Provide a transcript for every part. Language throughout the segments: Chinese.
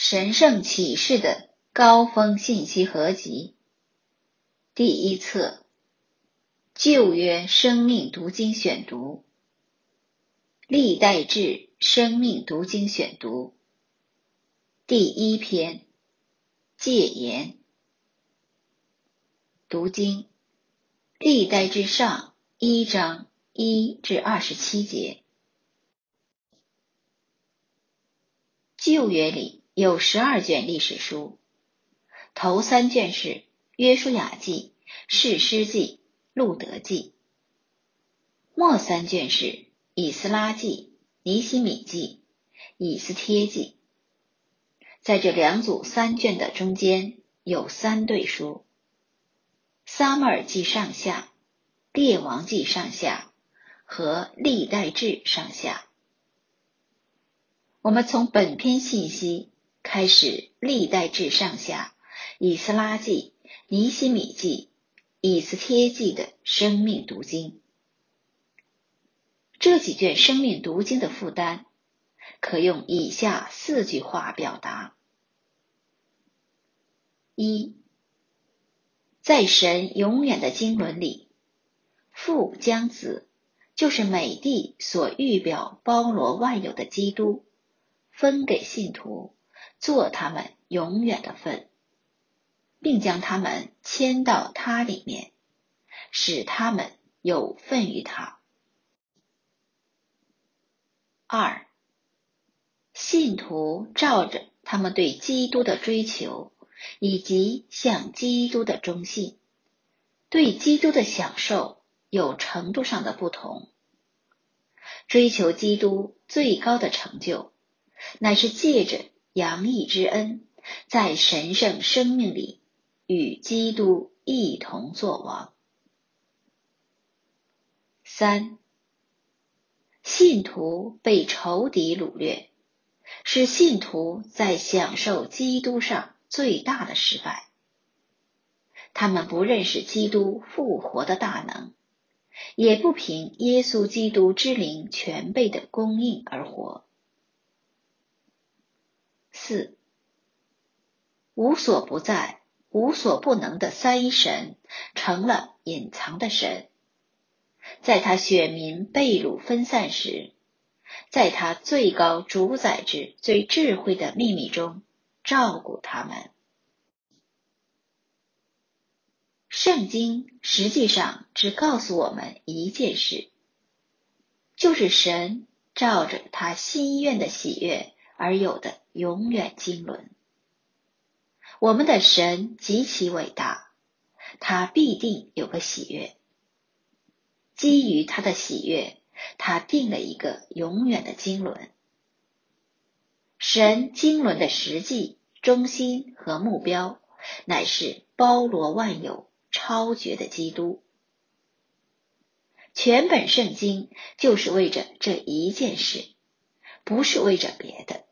神圣启示的高峰信息合集，第一册，旧约生命读经选读，历代志生命读经选读，第一篇，戒言。读经，历代志上1章1至27节。旧约里有12卷历史书，头3卷是约书亚记、士师记、路得记，末3卷是以斯拉记、尼希米记、以斯帖记。在这2组3卷的中间有3对书，撒母耳记上下、列王记上下和历代志上下。我们从本篇信息开始历代志上下、以斯拉记、尼希米记、以斯帖记的生命读经。这几卷生命读经的负担可用以下4句话表达。1. 在神永远的经纶里，父将子，就是美帝所预表包罗万有的基督，分给信徒，做他们永远的份，并将他们迁到他里面，使他们有份于他。2. 信徒照着他们对基督的追求，以及向基督的忠信，对基督的享受有程度上的不同。追求基督最高的成就，乃是借着洋溢之恩，在神圣生命里与基督一同作王。3. 信徒被仇敌掳掠，是信徒在享受基督上最大的失败。他们不认识基督复活的大能，也不凭耶稣基督之灵全备的供应而活。4. 无所不在、无所不能的三一神成了隐藏的神，在他选民被掳分散时，在他最高主宰之最智慧的秘密中照顾他们。圣经实际上只告诉我们一件事，就是神照着他心愿的喜悦而有的永远经纶。我们的神极其伟大，他必定有个喜悦。基于他的喜悦，他定了一个永远的经纶。神经纶的实际、中心和目标，乃是包罗万有、超绝的基督。全本圣经就是为着这一件事，不是为着别的。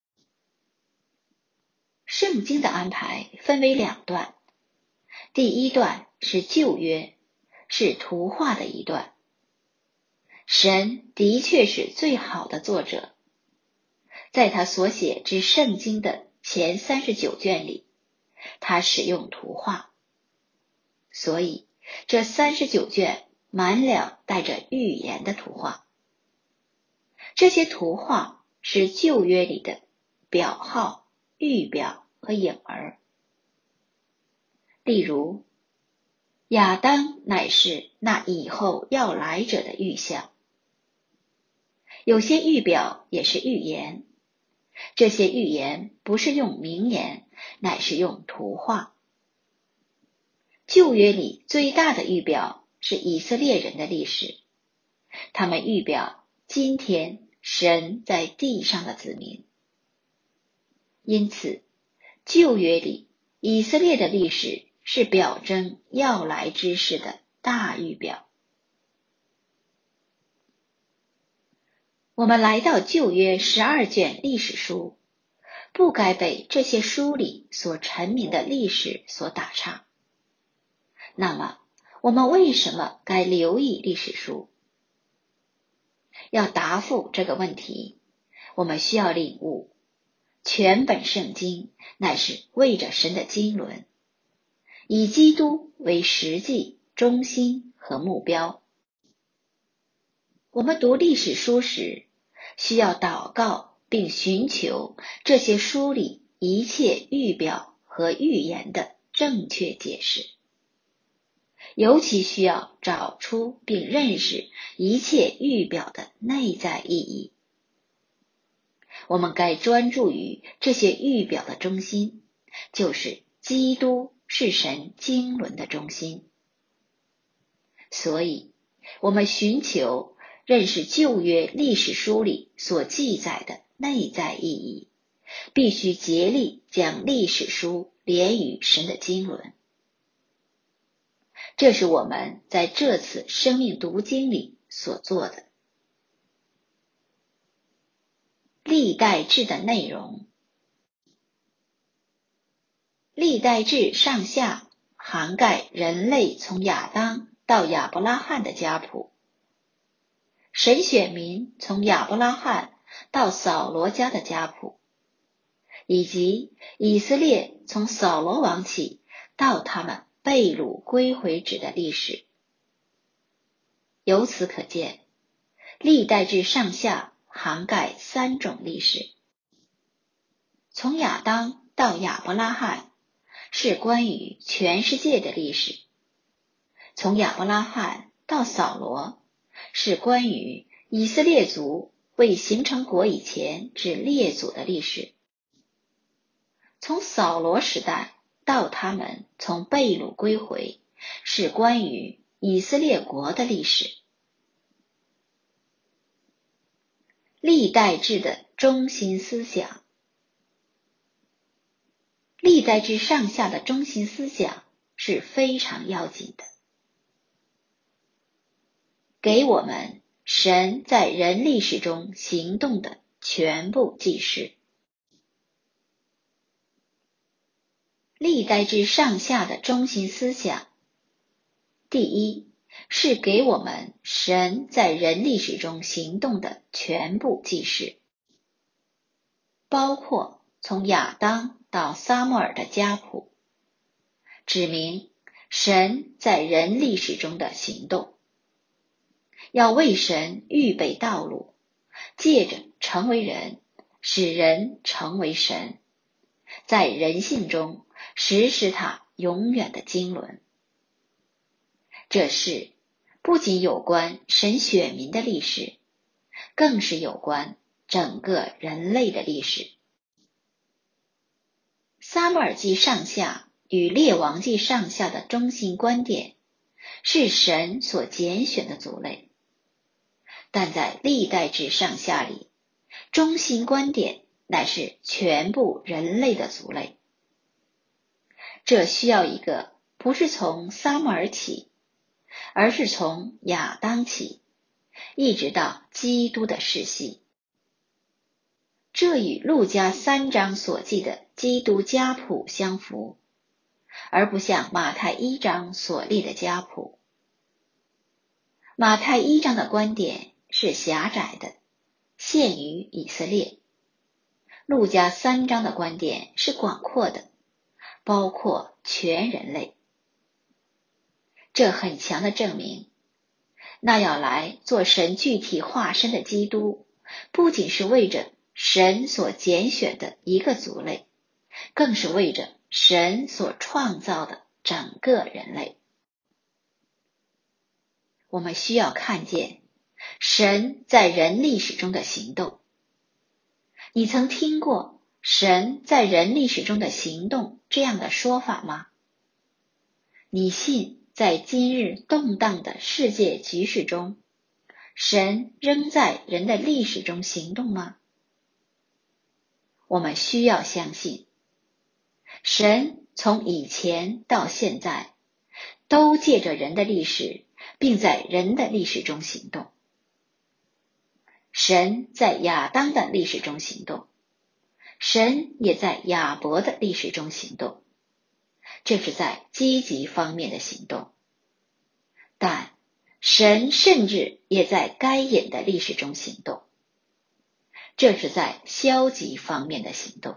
圣经的安排分为2段，第一段是旧约，是图画的一段。神的确是最好的作者，在他所写之圣经的前39卷里，他使用图画，所以这39卷满了带着预言的图画。这些图画是旧约里的表号、预表和影儿。例如，亚当乃是那以后要来者的预像。有些预表也是预言，这些预言不是用明言，乃是用图画。旧约里最大的预表是以色列人的历史，他们预表今天神在地上的子民。因此，旧约里以色列的历史是表征要来之事的大预表。我们来到旧约12卷历史书，不该被这些书里所陈明的历史所打岔。那么，我们为什么该留意历史书？要答复这个问题，我们需要领悟， 全本圣经乃是为着神的经纶，以基督为实际、中心和目标。我们读历史书时，需要祷告并寻求这些书里一切预表和预言的正确解释，尤其需要找出并认识一切预表的内在意义。我们该专注于这些预表的中心，就是基督是神经纶的中心。所以，我们寻求认识旧约历史书里所记载的内在意义，必须竭力将历史书连于神的经纶。这是我们在这次生命读经里所做的。历代志的内容，历代志上下涵盖人类从亚当到亚伯拉罕的家谱，神选民从亚伯拉罕到扫罗家的家谱，以及以色列从扫罗王起到他们被掳归回之的历史。由此可见，历代志上下涵盖3种历史。从亚当到亚伯拉罕是关于全世界的历史，从亚伯拉罕到扫罗是关于以色列族未形成国以前至列祖的历史，从扫罗时代到他们从被掳归回是关于以色列国的历史。历代志的中心思想，历代志上下的中心思想是非常要紧的，给我们神在人历史中行动的全部记事。历代志上下的中心思想，第一，是给我们神在人历史中行动的全部记事，包括从亚当到撒母耳的家谱，指明神在人历史中的行动，要为神预备道路，借着成为人，使人成为神，在人性中实施他永远的经纶。这事不仅有关神选民的历史，更是有关整个人类的历史。撒母耳记上下与列王记上下的中心观点是神所拣选的族类，但在历代志上下里，中心观点乃是全部人类的族类。这需要一个不是从撒母耳起，而是从亚当起，一直到基督的世系。这与路加3章所记的基督家谱相符，而不像马太1章所立的家谱。马太1章的观点是狭窄的，限于以色列；路加3章的观点是广阔的，包括全人类。这很强的证明，那要来做神具体化身的基督，不仅是为着神所拣选的一个族类，更是为着神所创造的整个人类。我们需要看见神在人历史中的行动。你曾听过神在人历史中的行动这样的说法吗？你信在今日动荡的世界局势中，神仍在人的历史中行动吗？我们需要相信，神从以前到现在，都借着人的历史，并在人的历史中行动。神在亚当的历史中行动，神也在亚伯的历史中行动，这是在积极方面的行动。但神甚至也在该隐的历史中行动， 这是在消极方面的行动。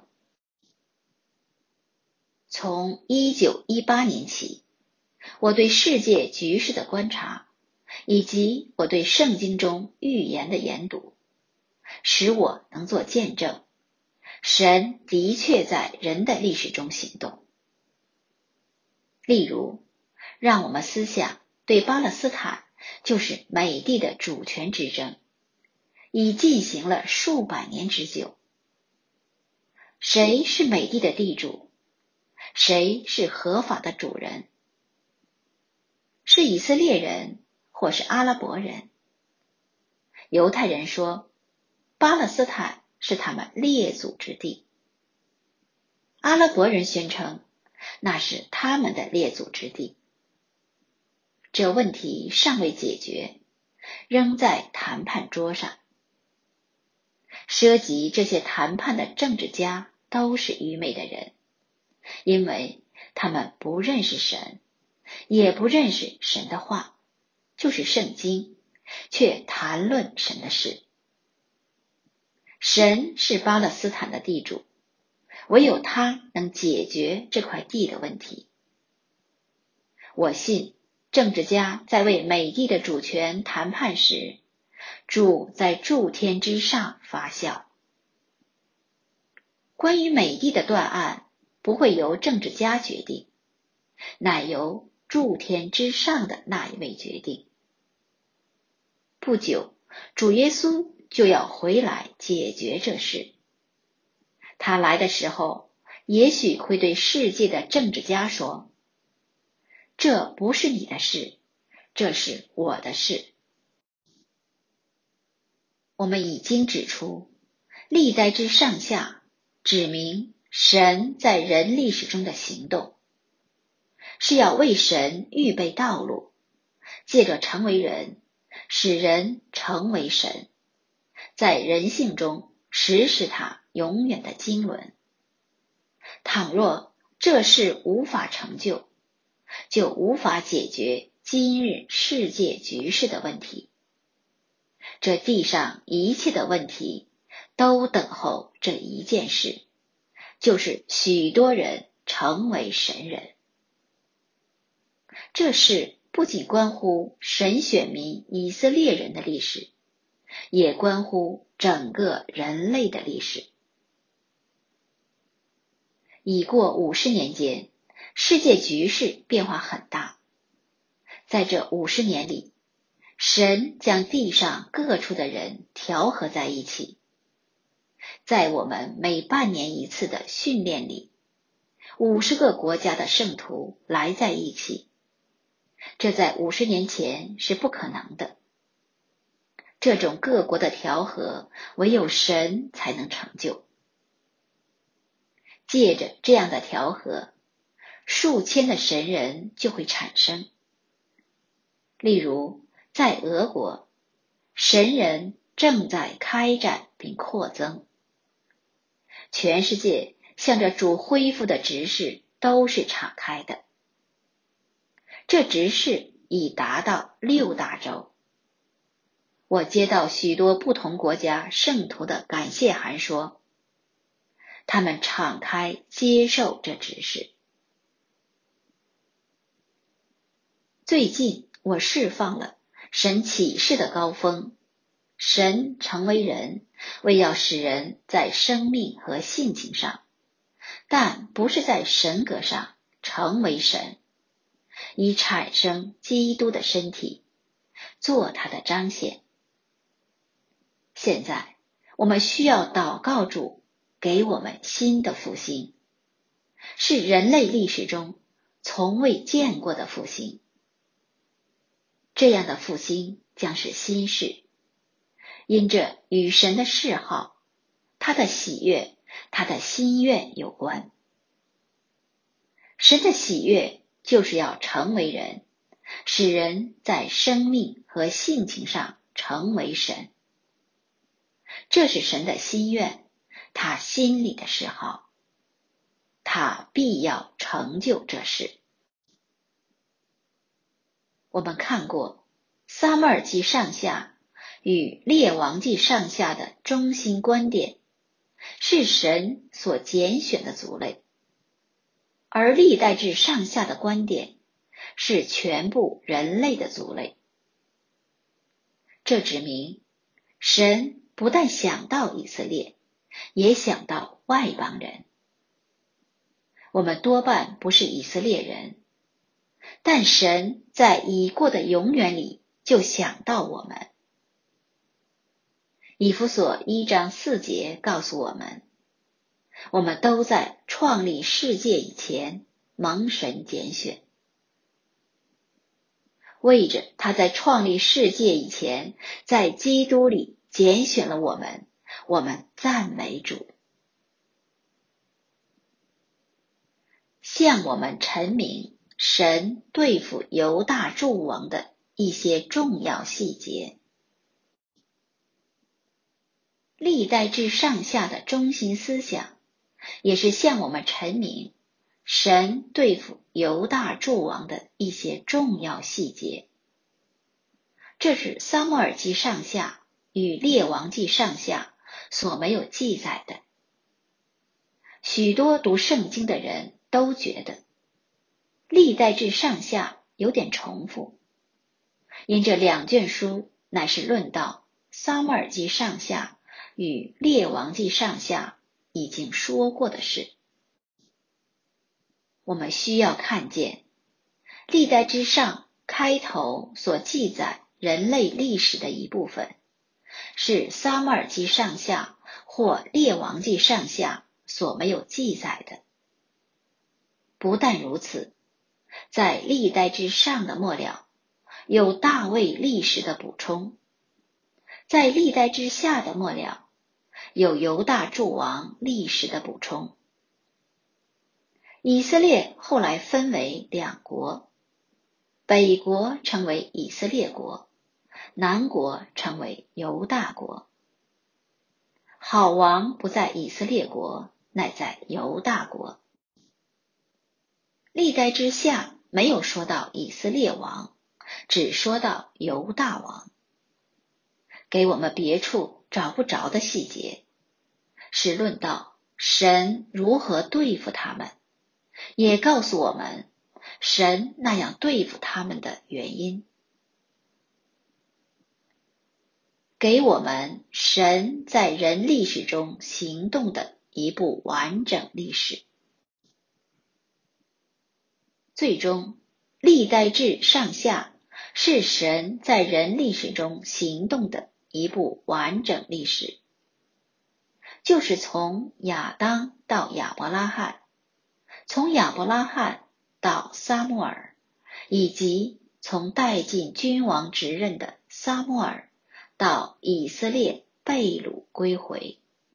从1918年起，我对世界局势的观察，以及我对圣经中预言的研读，使我能做见证，神的确在人的历史中行动。例如，让我们思想对巴勒斯坦就是美帝的主权之争，已进行了数百年之久。谁是美帝的地主？谁是合法的主人？是以色列人，或是阿拉伯人？犹太人说，巴勒斯坦是他们列祖之地。阿拉伯人宣称，那是他们的列祖之地。这问题尚未解决，仍在谈判桌上。涉及这些谈判的政治家都是愚昧的人，因为他们不认识神，也不认识神的话，就是圣经，却谈论神的事。神是巴勒斯坦的地主，唯有他能解决这块地的问题。我信政治家在为美帝的主权谈判时，主在诸天之上发笑。关于美帝的断案不会由政治家决定，乃由诸天之上的那一位决定。不久，主耶稣就要回来解决这事。他来的时候，也许会对世界的政治家说，这不是你的事，这是我的事。我们已经指出，历代之上下指明神在人历史中的行动，是要为神预备道路，借着成为人，使人成为神，在人性中实施他永远的经纶。倘若这事无法成就，就无法解决今日世界局势的问题。这地上一切的问题都等候这一件事，就是许多人成为神人。这事不仅关乎神选民以色列人的历史，也关乎整个人类的历史。已过50年间，世界局势变化很大。在这50年里，神将地上各处的人调和在一起。在我们每半年一次的训练里，50个国家的圣徒来在一起，这在50年前是不可能的。这种各国的调和，唯有神才能成就。借着这样的调和，数千的神人就会产生。例如，在俄国，神人正在开展并扩增。全世界向着主恢复的执事都是敞开的。这执事已达到6大洲。我接到许多不同国家圣徒的感谢函说，他们敞开接受这指示。最近我释放了神启示的高峰，神成为人，为要使人在生命和性情上，但不是在神格上成为神，以产生基督的身体，做他的彰显。现在我们需要祷告主给我们新的复兴，是人类历史中从未见过的复兴。这样的复兴将是新事，因着与神的嗜好，他的喜悦，他的心愿有关。神的喜悦就是要成为人，使人在生命和性情上成为神。这是神的心愿，他心里的嗜好，他必要成就这事。我们看过撒母耳记上下与列王记上下的中心观点，是神所拣选的族类，而历代志上下的观点是全部人类的族类。这指明神不但想到以色列，也想到外邦人。我们多半不是以色列人，但神在已过的永远里就想到我们。以弗所1章4节告诉我们，我们都在创立世界以前蒙神拣选。为着他在创立世界以前，在基督里拣选了我们，我们赞美主。向我们陈明神对付犹大诸王的一些重要细节。历代志上下的中心思想，也是向我们陈明神对付犹大诸王的一些重要细节。这是撒母耳记上下与列王记上下所没有记载的。许多读圣经的人都觉得历代志上下有点重复，因这两卷书乃是论到撒母耳记上下与列王记上下已经说过的事。我们需要看见历代之上开头所记载人类历史的一部分，是撒母耳记上下或列王记上下所没有记载的。不但如此，在历代之上的末了，有大卫历史的补充；在历代之下的末了，有犹大诸王历史的补充。以色列后来分为两国，北国称为以色列国，南国称为犹大国。好王不在以色列国，乃在犹大国。历代之下没有说到以色列王，只说到犹大王，给我们别处找不着的细节，是论到神如何对付他们，也告诉我们神那样对付他们的原因，给我们神在人历史中行动的一部完整历史。最终，历代志上下是神在人历史中行动的一部完整历史，就是从亚当到亚伯拉罕，从亚伯拉罕到撒母耳，以及从带尽君王职任的撒母耳到以色列被掳归回。